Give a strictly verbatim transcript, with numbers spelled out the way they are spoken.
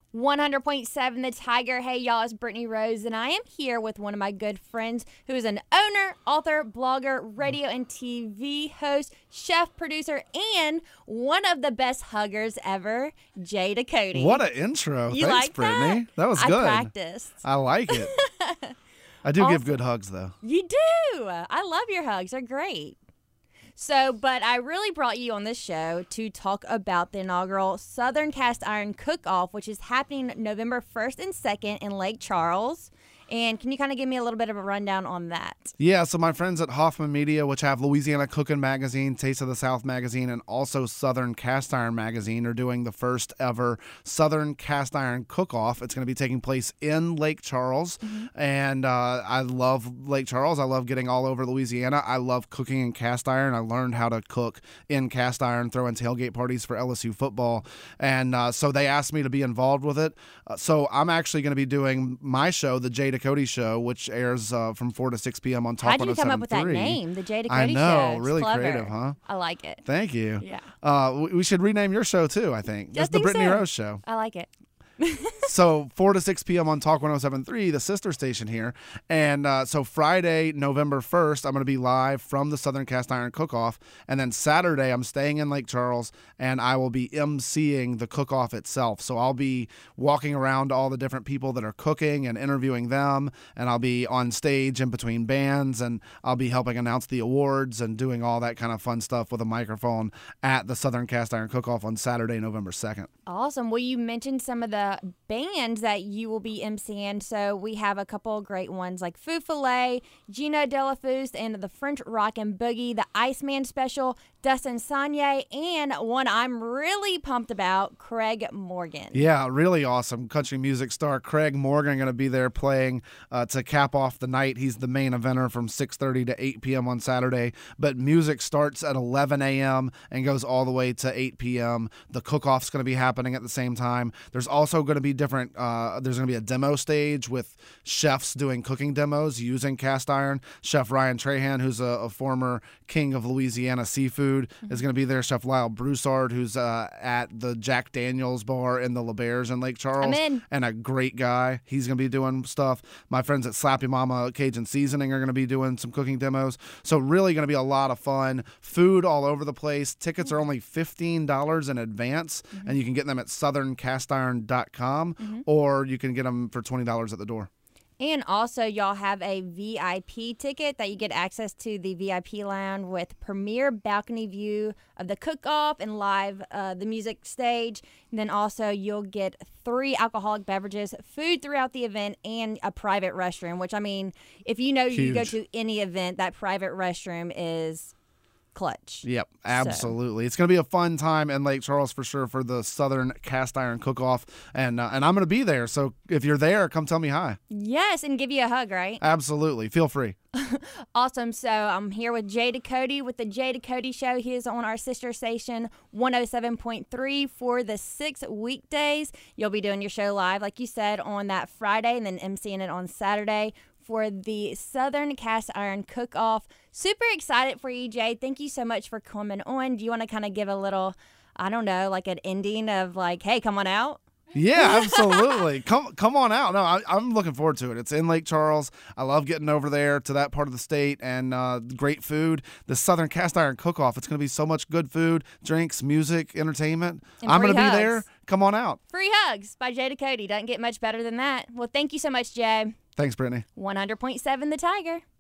one hundred point seven The Tiger. Hey, y'all, it's Brittany Rose, and I am here with one of my good friends who is an owner, author, blogger, radio and T V host, chef, producer, and one of the best huggers ever, Jay Ducote. What an intro. You Thanks, like Brittany. That? That was I good. practiced. I like it. I do Awesome. give good hugs, though. You do. I love your hugs. They're great. So, but I really brought you on this show to talk about the inaugural Southern Cast Iron Cook-Off, which is happening November first and second in Lake Charles. And can you kind of give me a little bit of a rundown on that? Yeah, so my friends at Hoffman Media, which have Louisiana Cooking Magazine, Taste of the South Magazine, and also Southern Cast Iron Magazine, are doing the first ever Southern Cast Iron Cook-Off. It's going to be taking place in Lake Charles. Mm-hmm. And uh, I love Lake Charles. I love getting all over Louisiana. I love cooking in cast iron. I learned how to cook in cast iron, throwing tailgate parties for L S U football. And uh, so they asked me to be involved with it. Uh, so I'm actually going to be doing my show, the Jay Ducote Show, which airs uh, from four to six p.m. on Talk How did you come up with that one oh seven point three. name, the Jay Ducote Show? I know, It's really clever. creative, huh? I like it. Thank you. Yeah. Uh, we, we should rename your show, too, I think. I It's the think Brittany so. Rose Show. I like it. So four to six p.m. on Talk one oh seven point three, the sister station here. And uh, so Friday, November first, I'm going to be live from the Southern Cast Iron Cook-Off. And then Saturday, I'm staying in Lake Charles, and I will be emceeing the cook-off itself. So I'll be walking around to all the different people that are cooking and interviewing them. And I'll be on stage in between bands, and I'll be helping announce the awards and doing all that kind of fun stuff with a microphone at the Southern Cast Iron Cook-Off on Saturday, November second. Awesome. Well, you mentioned some of the bands that you will be emceeing. So we have a couple of great ones like Foo Filet, Gino Delafousse, and the French Rock and Boogie, the Iceman Special, Dustin Sanye, and one I'm really pumped about, Craig Morgan. Yeah, really awesome country music star Craig Morgan going to be there playing uh, to cap off the night. He's the main eventer from six thirty to eight p.m. on Saturday, but music starts at eleven a.m. and goes all the way to eight p.m. The cook-off's going to be happening at the same time. There's also going to be different, uh, there's going to be a demo stage with chefs doing cooking demos using cast iron. Chef Ryan Trahan, who's a, a former king of Louisiana seafood, mm-hmm. is going to be there. Chef Lyle Broussard, who's uh, at the Jack Daniels bar in the La Bears in Lake Charles. I'm in. And a great guy. He's going to be doing stuff. My friends at Slappy Mama Cajun Seasoning are going to be doing some cooking demos. So really going to be a lot of fun. Food all over the place. Tickets are only fifteen dollars in advance, mm-hmm. and you can get them at southern cast iron dot com, mm-hmm. or you can get them for twenty dollars at the door. And also, y'all have a V I P ticket that you get access to the V I P lounge with premier balcony view of the cook-off and live uh, the music stage. And then also, you'll get three alcoholic beverages, food throughout the event, and a private restroom, which, I mean, if you know Huge. You go to any event, that private restroom is clutch. Yep, absolutely. So. It's going to be a fun time in Lake Charles for sure for the Southern Cast Iron Cook-Off, and uh, and I'm going to be there. So if you're there, come tell me hi. Yes, and give you a hug, right? Absolutely. Feel free. Awesome. So I'm here with Jay Ducote with the Jay Ducote Show. He is on our sister station one oh seven point three for the six weekdays. You'll be doing your show live, like you said, on that Friday, and then emceeing it on Saturday for the Southern Cast Iron Cook-Off. Super excited for you, Jay. Thank you so much for coming on. Do you want to kind of give a little, I don't know, like an ending of like, hey, come on out? Yeah, absolutely. come come on out. No, I, I'm looking forward to it. It's in Lake Charles. I love getting over there to that part of the state, and uh, great food. The Southern Cast Iron Cook-Off. It's going to be so much good food, drinks, music, entertainment. And I'm going to be hugs. there. Come on out. Free hugs by Jay Ducote. Doesn't get much better than that. Well, thank you so much, Jay. Thanks, Brittany. one hundred point seven The Tiger.